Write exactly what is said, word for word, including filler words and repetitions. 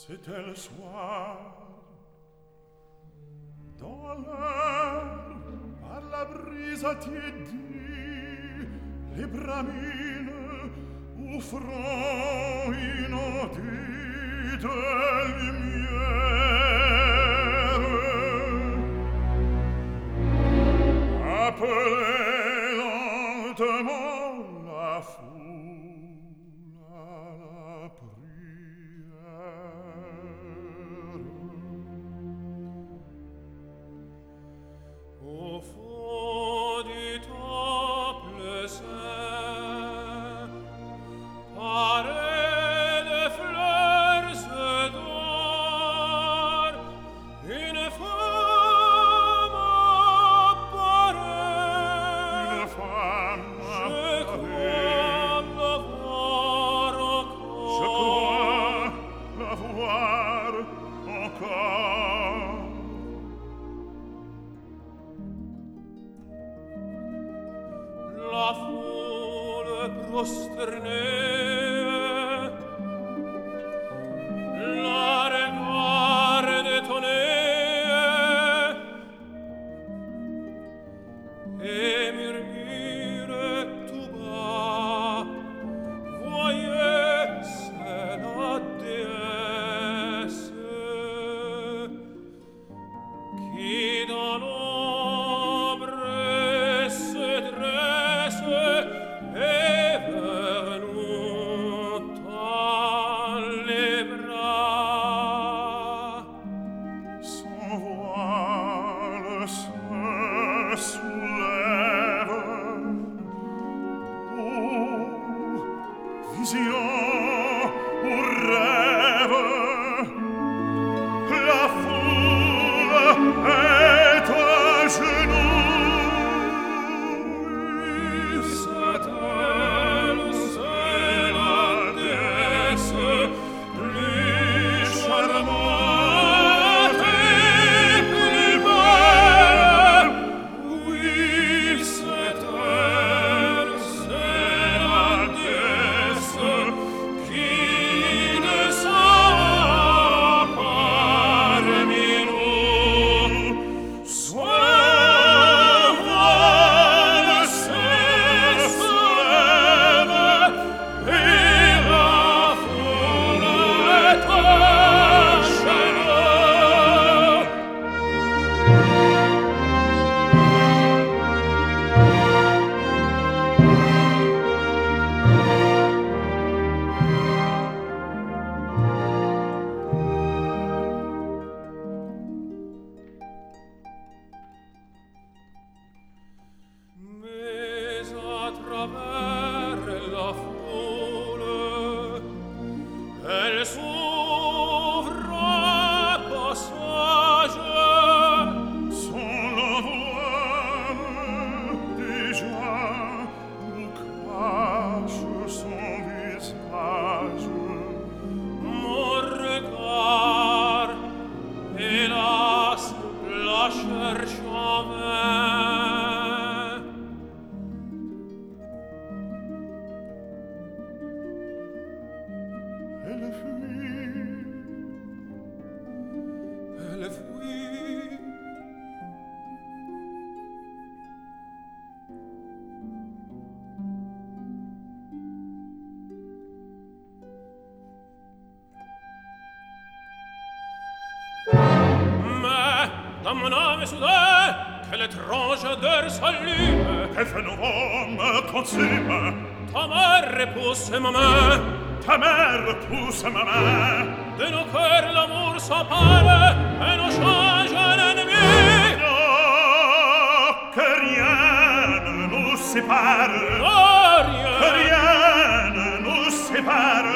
C'était le soir, dans l'air, par la brise attiédie, les bramines offrant inaudite lumière. Appelez lentement la foule à la prière. Au fond du temple saint, paré de fleurs d'or, une femme apparaît. Une femme apparaît. Je crois la voir encore. La foule prosternée la regarde étonnée et murmure tout bas: voyez, c'est la déesse qui dans l'ombre se dresse et vers nous tend les bras. Son voile se soulève. Oh, vision ou rêve, la foule est à genoux. C'est elle, c'est la déesse, plus charmante et plus belle. Oui, c'est elle, c'est la déesse qui descend parmi nous. Son voile se soulève et la foule est à genoux. Mais à travers la foule, elle s'ouvre un passage. Son voile déjà nous cache son visage. Mon regard, hélas, la cherche en vain. Elle fuit, elle fuit. Mais dans mon âme soudain, quelle étrange odeur s'allume, quel feu nouveau me consume. Ta mère repousse ma main, ta mère repousse ma main. De nos cœurs l'amour s'empare et nous change en ennemis. Non, que rien ne nous sépare, oh, rien. Que rien ne nous sépare.